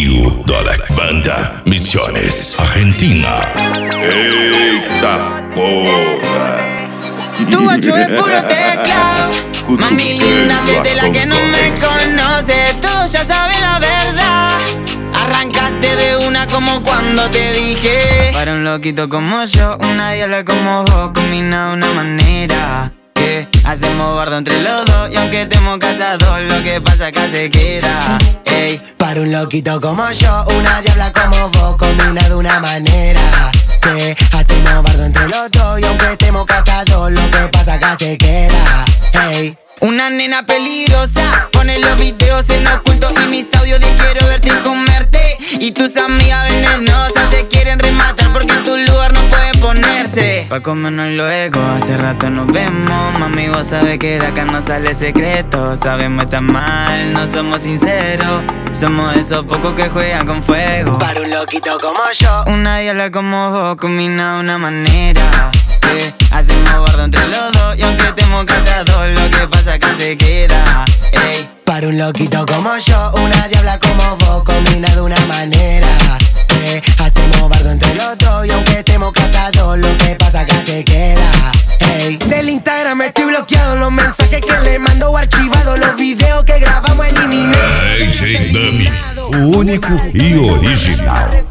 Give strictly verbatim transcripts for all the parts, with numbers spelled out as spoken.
Clio da banda Misiones, Argentina. Eita porra! Tu guacho es puro teclado. Mami linda, desde la que no me conoce, tú ya sabes la verdad. Arrancaste de una como cuando te dije. Para un loquito como yo, una diabla como vos, combina de una manera que hacemos bardo entre los dos. Y aunque estemos casados, lo que pasa acá se queda. Ey. Para un loquito como yo, una diabla como vos, combina de una manera que hacemos bardo entre los dos. Y aunque estemos casados, lo que pasa acá se queda. Hey. Una nena peligrosa, pone los videos en oculto y mis audios de quiero verte y comerte. Y tus amigas venenosas se quieren rematar porque en tu lugar no puede ponerse. Pa' comernos luego, hace rato nos vemos. Mami, vos sabés que de acá no sale secreto. Sabemos estar mal, no somos sinceros. Somos esos pocos que juegan con fuego. Para un loquito como yo, una diabla como vos, combina de una manera que hacemos bardo entre los dos. Y aunque estemos casados, lo que pasa acá se queda. Ey. Para un loquito como yo, una diabla como vos, combina de una manera que hacemos bardo entre los dos. Y aunque estemos casados, lo que pasa acá se queda. Hey. Del Instagram estoy bloqueado, los mensajes que le mando archivados, los videos que grabamos eliminados. Hey, J Dummy, único y original.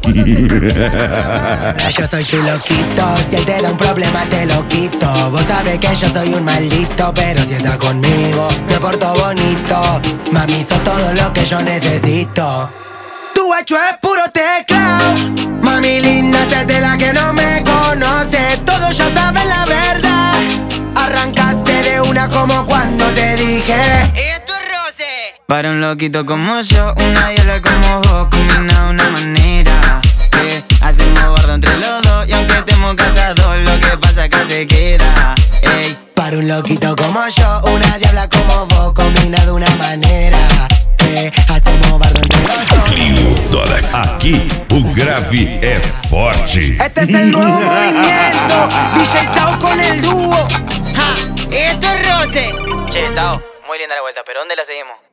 Yo soy tu loquito, si él te da un problema te lo quito. Vos sabés que yo soy un maldito, pero si estás conmigo me porto bonito. Mami, sos todo lo que yo necesito. Tu guacho es puro teclado. Mami linda, sé de la que no me conoce. Todos ya saben la verdad. Arrancaste de una como cuando te dije. Esto es roce. Para un loquito como yo, una diabla como vos, combina de una manera que hacemos bardo entre los dos. Y aunque estemos casados, lo que pasa acá se queda. Ey. Para un loquito como yo, una diabla como vos, combina de una manera que hacemos bardo entre los dos. Clio da aqui, o grave é forte. Este es el nuevo movimiento, D J Tao con el dúo. Ja, esto es roce. Che, Tao, muy linda la vuelta, pero ¿dónde la seguimos?